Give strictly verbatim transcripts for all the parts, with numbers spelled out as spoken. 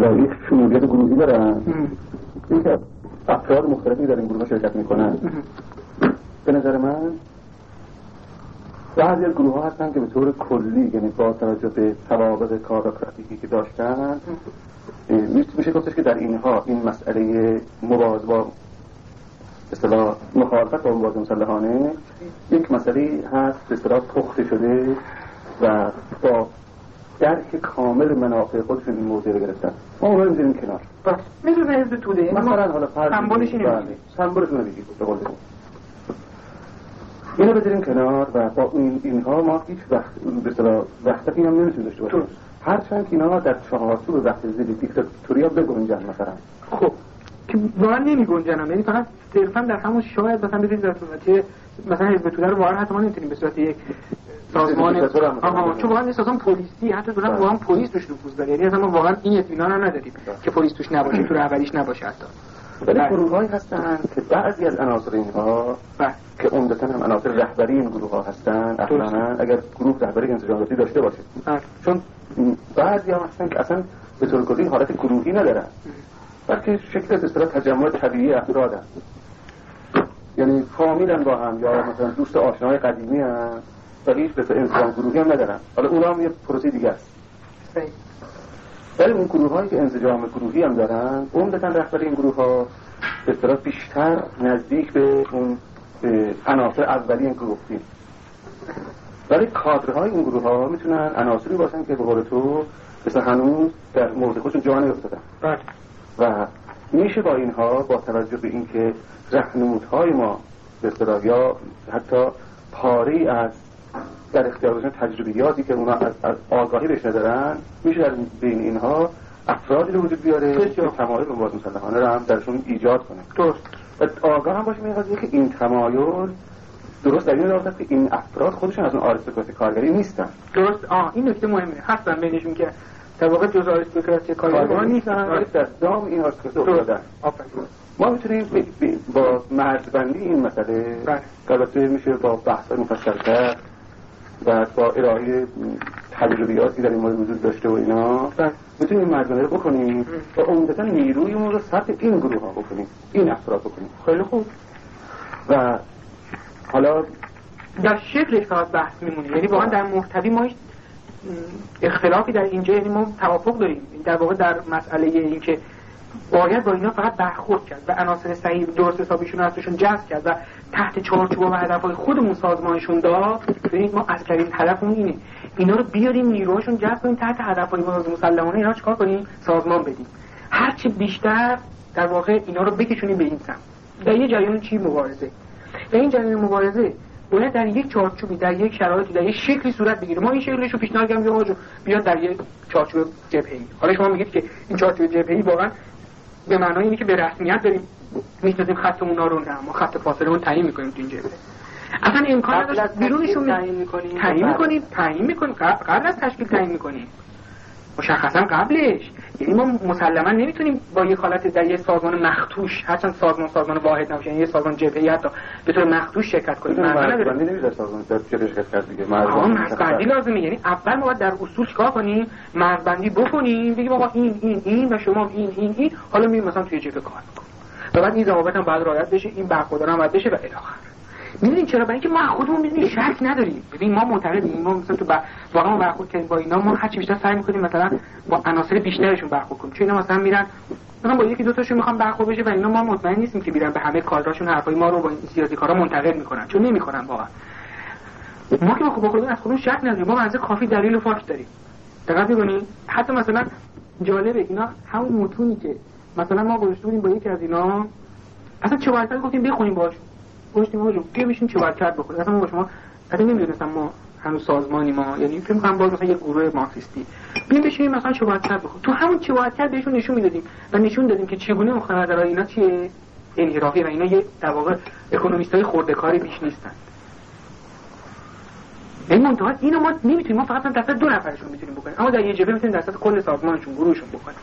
اصطلاح یک شمولیت گروهی دارن، اینکه افراد مختلفی در این گروه شرکت میکنن. به نظر من بعضی از گروه ها هستن که به طور کلی، یعنی با توجه به سوابق کادرکراتیکی که داشتن، میشه گفتش که در اینها این مسئله مبارزه با اصطلاح مخالفت با مبارزه مسلحانه یک مسئله هست به اصطلاح پخته شده و با درک کامل منافع خودشون این موضوع رو گرفتن. ما اون رو میذاریم کنار. بس میدونه حزب توده مثلا حالا سمبولش اینه، سمبولش رو بگید به قول شما اینو بذاریم کنار و با این اینها ما هیچ وقت به اصطلاح وحدتی هم نمیتونیم داشته باشیم، هرچند که اینها در چهارچوب وقت زیر دیکتاتوریا بگنجن مثلا. خب که واقعا نمیگنجن، یعنی فقط صرفا در همون شاید مثلا ببینید در صورت مثلا حزب توده رو واقعا حتی ما نمیتونیم به صورت یک سازمان آها چون واقعا سازمان پلیسی حتی دوران واقعا پلیس توش نفوذ داره، یعنی اصلا ما واقعا این اطمینان رو نداریم که پلیس توش نباشه، تو رهبریش نباشه حتی. ولی گروه‌هایی هستن که بعضی از عناصر اینها که عمدتاً هم عناصر رهبری این گروه‌ها هستن، اصلاً اگر گروه رهبری انسجاماتی داشته باشه، چون بعضی هم هستن که اصلا به طور کلی حالت گروهی ندارن بلکه شکل از اصطلاح تجمع طبیعی افرادن، یعنی فامیلن با هم یا مثلا دوست آشنای قدیمی هم ولی هیچ به انسجام گروهی هم ندارن. حالا اونها هم یه پروسه دیگه است. ولی اون گروه‌هایی که انسجام گروهی هم دارن عمدتاً رهبری این گروه‌ها به اصطلاح بیشتر نزدیک به اون عناصر اولیه که گفتیم، ولی کادرهای این گروه‌ها میتونن عناصری باشن که به قول تو مثلا هنوز در مورد خودشون جا نیفتادن و میشه با اینها با توجه به اینکه راهنمودهای ما به اصطلاح یا حتی پاره‌ای از در اختیارشون تجربیاتی که اونا از, از آگاهی بهش ندارن، میشه در بین اینها افرادی رو وجود بیاره که تمایل به مبارزه مسلحانه رو هم درشون ایجاد کنه. درست. و آگاه هم باشه به این قضیه که این تمایل درست در این رابطه که این افراد خودشون از اون آریستوکراسی کارگری نیستن. درست. آه این نکته مهمه. هستن بینشون که در واقع جزء آریستوکراسی کارگری نیستن، ولی در دام این آریستوکراسی افتادن. ما میتونیم با مرزبندی این مسئله البته میشه با بحث مفصل‌تر و با ارائه تجربیاتی در این مورد وجود داشته و اینا میتونیم مرزبندی رو بکنیم و عمدتاً نیرویمون رو صرف این گروه ها بکنیم، این افراد بکنیم. خیلی خوب. و حالا در شکلش فقط بحث میمونه، یعنی واقعا در محتوی ما اختلافی در اینجا، یعنی ما توافق داریم در واقع در مسئله این که باید با اینا فقط برخورد کرد و عناصر صحیح درست حسابیشون رو ازشون جذب کرد و تحت چارچوب و هدفهای خودمون سازمانشون داد. ببینید ما اصلین هدفمون اینه اینا رو بیاریم نیروهاشون جذب کنیم تحت هدفهای مبارزه مسلحانه، اینا چیکار کنیم؟ سازمان بدیم. هر چه بیشتر در واقع اینا رو بکشونیم به این سمت. در یه جریان چی مبارزه؟ در این جریان مبارزه باید در یک چارچوبی، در یک شرایطی، در یک شکلی صورت بگیره. ما این شکلش رو پیشنهاد کردیم آقا بیاد در یک چارچوب جبهه‌ای. حالا شما میگید که این چارچوب جبهه‌ای واقعا به معنای اینه که به رسمیت داریم می‌شناسیم خط اونا رو، نه ما خط فاصله رو تعیین می‌کنیم تو این جبهه. اصلا امکان نداشت بیرونشون تعیین می‌کنیم، تعیین می‌کنیم، تعیین می‌کنیم قبل از تشکیل تعیین می‌کنیم. مشخصا قبلش، یعنی ما مسلما نمیتونیم با یک حالت در یک سازمان مخدوش، هرچند سازمان سازمان واحد نباشه، یعنی یک سازمان جبهه‌ای حتی به طور مخدوش شرکت کنیم. مرزبندی نمی‌ذاره سازمان جبهه شرکت کرد دیگه. مرزبندی لازمه، یعنی اول ما باید در اصول چیکار کنیم؟ مرزبندی بکنیم، بگیم آقا این این این و شما این این این، حالا میریم مثلا توی جبهه کار می‌کنیم. و بعد این ضوابط هم باید رعایت بشه، این برخوردار هم باید بشه و الی آخر. می‌دونید چرا؟ برای اینکه ما خودمون می‌دونیم شک نداریم. ببین ما معتقدیم ما مثلا تو واقعا ما برخورد کردیم با اینا، ما هر چی بیشتر سعی می‌کنیم مثلا با عناصر بیشترشون برخورد کنیم، چون اینا مثلا میرن مثلا با یکی دو تاشون می‌خوام برخورد بشه و اینا ما مطمئن نیستیم که بیرن به همه کاراشون حرفای ما رو با این سیاسی کارا منتقل می‌کنن، چون نمی‌کنن واقعا. ما که با خودمون از خودمون شک نداریم، ما منظر کافی دلیل و فاکت داریم. دقت می‌کنید؟ حتی مثلا جالبه اینا همون متونی که مثلا ما گذاشته بودیم با یکی از اینا اصلا چه وقتی گفتیم بخونیم باهاش گفتیم آقا بیا بشین چه وقت کرد بخونیم. اصلا ما شما اصلا نمی‌دونستم ما هنوز سازمانی ما، یعنی فکر کنم باز مثلا یه گروه مارکسیستی بیا بشینیم مثلا چه وقت کرد بخونیم. تو همون چه وقت کرد بهشون نشون میدادیم و نشون دادیم که چگونه مخابرات اینا چیه انحرافی و اینا یه در واقع اکونومیستای خرده‌کاری بیش نیستن. این منتها اینو ما نمیتونیم، ما فقط دست دو نفرشون میتونیم بکنیم، اما در یه جبهه میتونیم دست کل سازمانشون گروهشون بکنیم.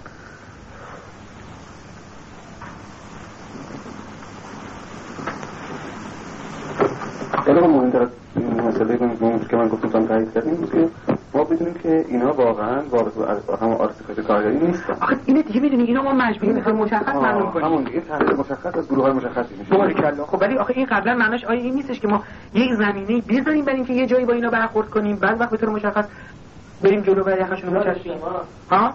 حالا مهمتر از این مسئله که من گفتم تایید کردیم که ما بدونیم که اینا واقعا وارد همون آرتیفیشال کارگری نیستن. آخه اینه دیگه میدونی اینا ما مجبوریم مثلا مشخص معلوم کنیم. همون دیگه تحلیل مشخص از گروه‌های مشخصی میشه. باریکلا. خب ولی آخه این قبلا معناش آیا این نیستش که ما یک زمینه‌ای بذاریم برای اینکه یه جایی با اینا برخورد کنیم، بعد وقت به طور مشخص بریم جلو و یخشون رو بچسبیم. ها؟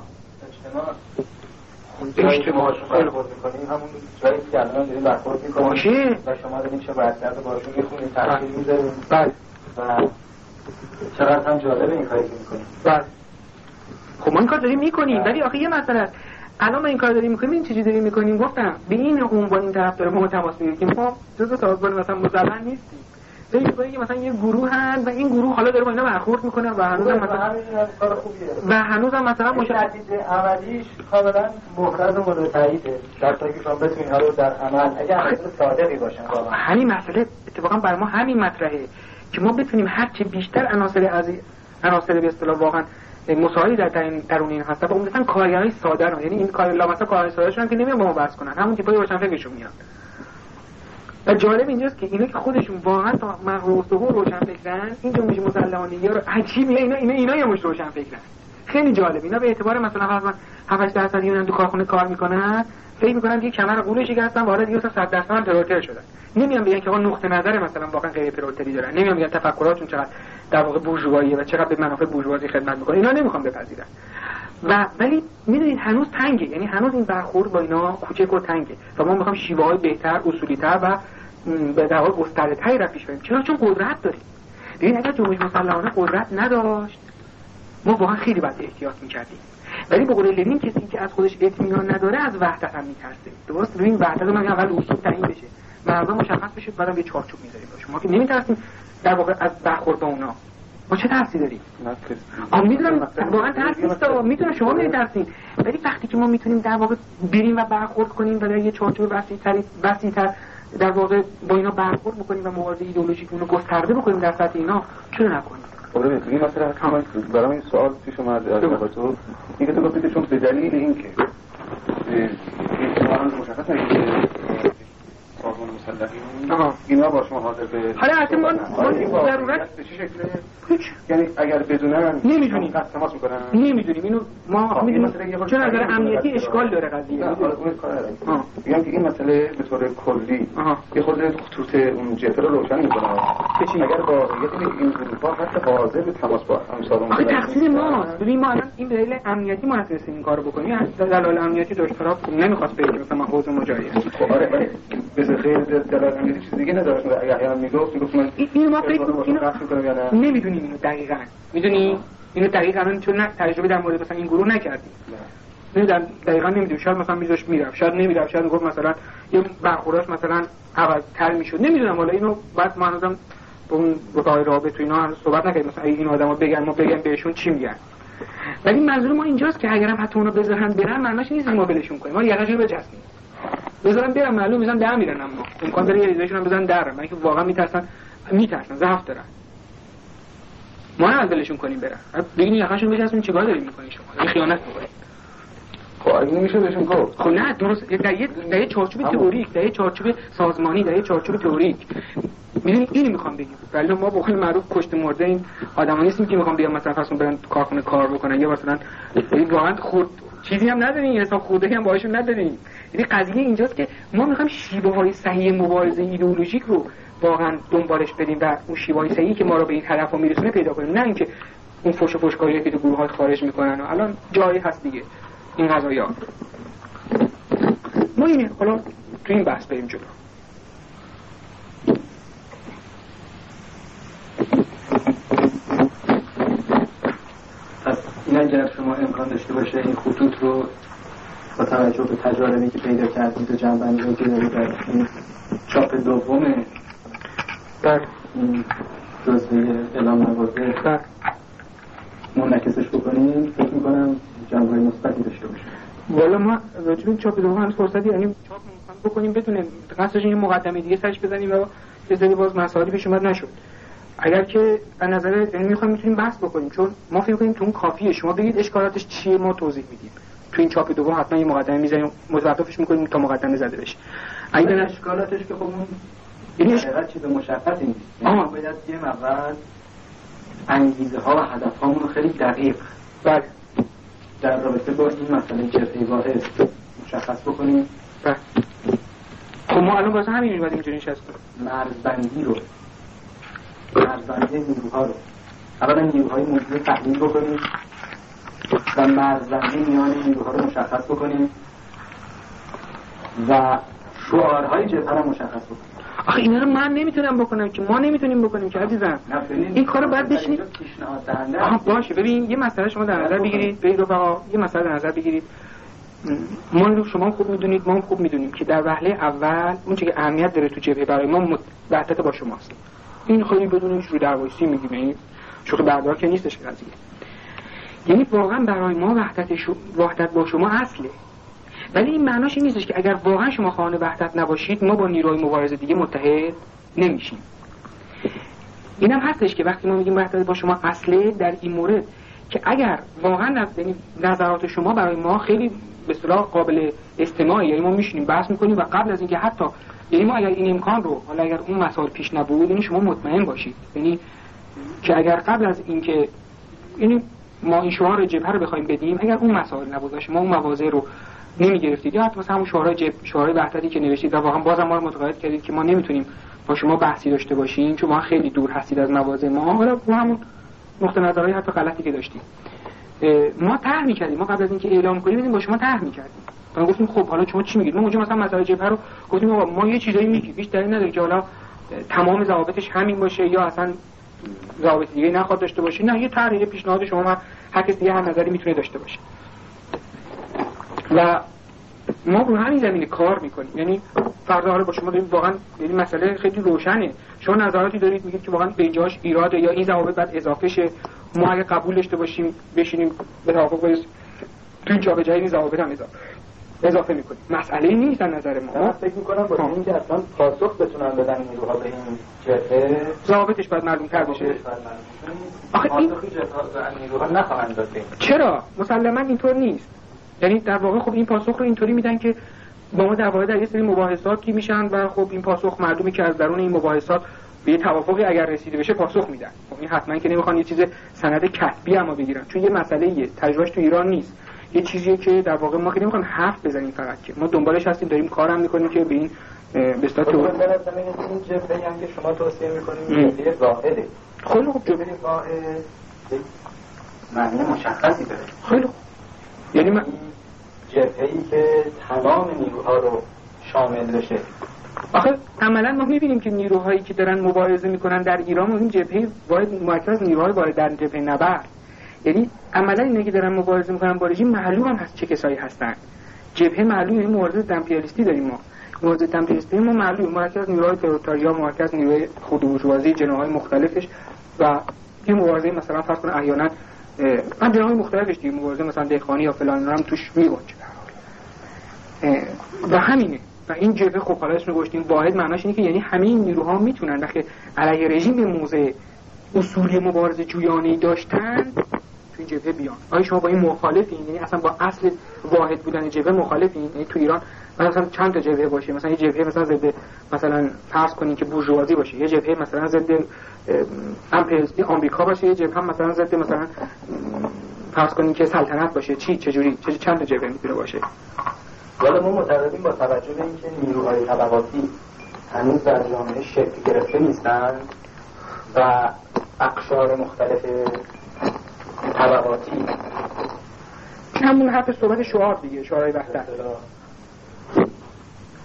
اجتماع. اجتماع خیلی خود می‌کنیم همون جایی که الان داریم برخورد می‌کنیم. باشه. و شما دارین چه برآورده باشون می‌خونید، تحلیل می‌ذارید. بله. و چقدر هم جالبه این کاری که می‌کنید. بله. خب ما این کار داریم می‌کنیم، ولی آخه یه مسئله است. الان ما این کار داریم می‌کنیم، این چیزی داریم می‌کنیم گفتم به این عنوان این طرف داره ما تماس می‌گیریم که ما جزء سازمان مثلا مزمن نیستیم. داریم می‌گیم که مثلا یه گروه هست و این گروه حالا داره با اینا برخورد می‌کنه و هنوز هم مثلا کار خوبیه. و هنوز هم مثلا نتیجه عملیش کاملا محرز و مورد تاییده. شرط که شما بتونید حالا در عمل اگر اصلا صادقی باشن واقعا. همین مسئله اتفاقا برای ما همین مطرحه که ما بتونیم هر چه بیشتر عناصر از عناصر به اصطلاح واقعا مساعدی در درون این هست. با مثلا کارگرای ساده رو، یعنی این کار لا مثلا کارگرای ساده شون که نمیان با ما بحث کنن، همون تیپای روشن فکرشون میاد. و جالب اینجاست که اینا که خودشون واقعا تا مغروض و روشن فکرن، این جنبش مسلمانی‌ها رو عجیبه اینا اینا اینا یه مش روشن فکرن. خیلی جالب. اینا به اعتبار مثلا مثلا هفت درصد میونن تو کارخونه کار میکنن، فکر میکنن که کمر قولش شکستن وارد دیگه صد درصد هم پرولتر شدن. نمیان بگن که آقا نقطه نظر مثلا واقعا غیر پرولتری دارن، نمیان بگن تفکراتشون چقدر در واقع بورژواییه و چقدر به منافع بورژوازی خدمت میکنه. اینا نمیخوان بپذیرن. و ولی میدونید هنوز تنگه، یعنی هنوز این برخورد با اینا کوچک و تنگه و ما میخوام شیوه‌های بهتر، اصولی‌تر و به در واقع گسترده‌تری را پیش بریم. چرا؟ چون قدرت داریم. ببین اگر جنبش مسلحانه قدرت نداشت ما واقعا خیلی باید احتیاط می‌کردیم. ولی به قول لنین کسی که از خودش اطمینان نداره از وحدت هم می‌ترسه. درست؟ ببین وحدت من اول اصول تعیین بشه، مردم مشخص بشه، بعدم یه چارچوب می‌ذاریم باشه. ما که نمی‌ترسیم در واقع از برخورد با اونا. ما چه ترسی داریم؟ آ میدونم واقعا ترس نیست، میدونم شما نمی‌ترسین، ولی وقتی که ما میتونیم در واقع بریم و برخورد کنیم و در یه چارچوب وسیع‌تر وسیع‌تر در واقع با اینا برخورد بکنیم و مبارزه ایدئولوژیک رو گسترده بکنیم در سطح اینا، چرا نکنیم؟ خب ببینید این مثلا همین برام این سوال پیش اومد از تو اینکه تو گفتی چون به دلیل اینکه این مشخص نمیشه سازمان مسلحین اینا با شما حاضر به حالا حتی ما ضرورت به چه شکله؟ یعنی اگر بدونن نمیدونیم تماس میکنن نمیدونیم اینو ما میدونیم چون نظر امنیتی اشکال داره قضیه. نه حالا اون کار ندارم. میگم که این مسئله به طور کلی یه خورده خطوط اون جبهه رو روشن میکنه. اگر با یه این گروه‌ها حتی حاضر به تماس با همسالون آخه تقصیر ماست. ببین ما الان این به دلیل امنیتی ما نتونستیم این کارو بکنیم. دلایل امنیتی دو طرف نمیخواست بگه مثلا حوزه مجاهده. خب آره ولی به غیر دلایل امنیتی چیز دیگه نداشت. احیانا میگفت میگفت من اینو ما فکر اینو نمیدونیم اینو دقیقاً. میدونی اینو دقیقاً چون نه تجربه در مورد مثلا این گروه نکردیم. نمیدونم دقیقاً نمیدونم، شاید مثلا میذاش میرفت، شاید نمیرفت، شاید میگفت مثلا یه برخوردش مثلا عوض‌تر میشد، نمیدونم. حالا اینو بعد ما هنوزم با اون راه رابطه اینا هنوز صحبت نکردیم مثلا این آدما بگن ما بگن بهشون چی میگن. ولی منظور ما اینجاست که اگرم حتی اونا بذارن برن معناش نیست ما ولشون کنیم، ما یقه‌شو بچسبیم بذارن برن، معلوم میزن در میرن، اما امکان داره یه چیزایشون هم بزنن در، من که واقعا میترسن میترسن ضعف دارن، ما نه ولشون کنیم برن. ببین یقه‌شون بچسبیم چیکار داریم میکنین شما؟ این خیانت میکنید. خب اگه نمیشه بهشون گفت خب نه درست در یه در یه چارچوب تئوریک، در یه چارچوب سازمانی، در یه چارچوب تئوریک میدونید اینو میخوام بگم. ولی ما به قول معروف کشت مرده این آدما نیستیم که میخوام بیام مثلا فرض برن کارخونه کار بکنن یا مثلا واقعا خود چیزی هم نداریم، حساب خودی هم باهاشون نداریم. یعنی قضیه اینجاست که ما میخوایم شیوه‌های صحیح مبارزه ایدئولوژیک رو واقعا دنبالش بدیم و اون شیوه‌های صحیحی که ما رو به این طرفا میرسونه پیدا کنیم، نه اینکه اون فوش و فوشکاری که تو گروه‌ها خارج میکنن و الان جایی هست دیگه این قضایا. ما اینه حالا تو این بحث بریم جلو. این اگر شما امکان داشته باشه این خطوط رو با توجه به تجاربی که پیدا کردید و جنبندی که دارید در این چاپ دومه در این جزوه اعلام مواضع در منعکسش بکنید، فکر میکنم جنبه مثبتی داشته باشه. والا ما راجع به چاپ دوم هنوز فرصتی یعنی چاپ ممکن بکنیم بدون قصدش این مقدمه دیگه سرش بزنیم و یه سری باز مسائلی پیش اومد نشد. اگر که به نظر یعنی میخوایم میتونیم بحث بکنیم، چون ما فکر کنیم تو اون کافیه شما بگید اشکالاتش چیه ما توضیح میدیم. تو این چاپ دوم حتما یه مقدمه میذاریم متوقفش میکنیم تا مقدمه زده بشه. اگه اشکالاتش که خب اون یعنی حقیقت چیز مشخصی نیست. آها باید یه مقدار انگیزه ها و هدف هامون رو خیلی دقیق بله در رابطه با این مسئله جبهه واحد مشخص بکنیم. بله خب ما الان واسه همین اومدیم اینجوری نشستیم مرزبندی رو مرزبندی نیروها رو اولا نیروهای موجود تحلیل بکنیم و مرزبندی میان نیروها رو مشخص بکنیم و شعارهای جبهه رو مشخص بکنیم. آخه اینا رو من نمیتونم بکنم که ما نمیتونیم بکنیم که عزیزم این کارو باید بشینید. آها باشه ببین یه مسئله شما در نظر بگیرید ببین رفقا یه مسئله در نظر بگیرید ما رو شما خوب میدونید ما هم خوب میدونیم که در وهله اول اون چیزی که اهمیت داره تو جبهه برای ما وحدت با شماست. این خیلی بدونید رو دروایسی میگیم این شوخی بردار که نیستش قضیه. یعنی واقعا برای ما وحدت شو... وحدت با شما اصله. ولی این معناش این نیستش که اگر واقعا شما خواهان وحدت نباشید ما با نیروهای مبارزه دیگه متحد نمیشیم. اینم هستش که وقتی ما میگیم وحدت با شما اصله در این مورد که اگر واقعا نظرات شما برای ما خیلی به اصطلاح قابل استماعی، یعنی ما میشینیم بحث میکنیم و قبل از اینکه حتی یعنی ما اگر این امکان رو حالا اگر اون مسائل پیش نبود یعنی شما مطمئن باشید یعنی که اگر قبل از اینکه یعنی ما این شعار جبهه رو بخوایم بدیم اگر اون مسائل نبود باشه ما اون مواضع رو نمیگرفتید یا حتی مثلا همون شعارهای جبهه شعارهای وحدتی که نوشتید و واقعا بازم ما رو متقاعد کردید که ما نمیتونیم با شما بحثی داشته باشیم چون ما خیلی دور هستید از مواضع ما حالا همون نقطه نظرهای حتی غلطی که داشتیم ما طرح می‌کردیم ما قبل از اینکه اعلام کنیم با شما طرح می‌کردیم ما گفتیم خب حالا شما چی میگید ما اونجا مثلا مسائل جبهه رو گفتیم آقا ما یه چیزایی میگیم هیچ دلیل نداره که حالا تمام ضوابطش همین باشه یا اصلا ضوابط دیگه نخواد داشته باشه نه یه طرح یه پیشنهاد شما ما هر کس دیگه هر نظری میتونه داشته باشه و ما رو همین زمینه کار میکنیم. یعنی فرض حالا با شما داریم واقعا یعنی مسئله خیلی روشنه شما نظراتی دارید میگید که واقعا به جاش ایراده یا این ضوابط بعد اضافه شه ما اگه قبول داشته باشیم بشینیم به توافق برسیم تو این جابجایی این ضوابط هم اضافه اضافه میکنیم مسئله نیست در نظر ما. من فکر میکنم با اینکه اصلا پاسخ بتونن بدن نیروها به این جبهه ضوابطش باید معلوم کرده بشه. آخه این نیروها نخواهند داد. چرا مسلما اینطور نیست. یعنی در واقع خب این پاسخ رو اینطوری میدن که با ما در واقع در یه سری مباحثاتی میشن و خب این پاسخ مردمی که از درون این مباحثات به یه توافقی اگر رسیده بشه پاسخ میدن. خب این حتما که نمیخوان یه چیز سند کتبی اما بگیرن چون یه مسئله تجربهش تو ایران نیست یه چیزیه که در واقع ما که نمیخوام حرف بزنیم فقط که ما دنبالش هستیم داریم کارم میکنیم که به این به اصطلاح تو این جبهه هم که شما توصیه میکنید جبهه واحده. خیلی خوب جبهه واحد معنی مشخصی داره. خیلی خوب یعنی من جبهه‌ای که تمام نیروها رو شامل بشه. آخه عملا ما می‌بینیم که نیروهایی که دارن مبارزه میکنن در ایران این جبهه واحد مرکز نیروهای وارد در جبهه نبرد یعنی عملا اینا که دارن مبارزه میکنن با رژیم معلوم هم هست چه کسایی هستن. جبهه معلومه این مبارزه دمپیالیستی داریم ما مبارزه دمپیالیستی ما معلومه مرکز نیروهای تروریستی مرکز نیروهای خودروشوازی جناح‌های مختلفش و این مبارزه مثلا فرض کن احیانا من جناح‌های مختلفش دیگه مبارزه مثلا دهقانی یا فلان هم توش میگنجه و همینه و این جبهه خب حالا اسمش گفتیم واحد معناش اینه که یعنی همین نیروها میتونن وقتی علیه رژیم به موضع اصولی مبارزه جویانه‌ای داشتن تو این جبهه بیان. آیا شما با این مخالفین؟ یعنی اصلا با اصل واحد بودن جبهه مخالفین؟ یعنی تو ایران مثلا چند تا جبهه باشه مثلا یه جبهه مثلا ضد مثلا فرض کنین که بورژوازی باشه یه جبهه مثلا ضد امپریالیستی آمریکا باشه یه جبهه مثلا ضد مثلا فرض کنین که سلطنت باشه چی چجوری چه چند تا جبهه میتونه باشه؟ حالا ما معتقدیم با توجه به اینکه نیروهای طبقاتی هنوز در جامعه شکل گرفته نیستند و اقشار مختلف طبقاتی همون حرف صحبت شعار دیگه شعارهای وحدت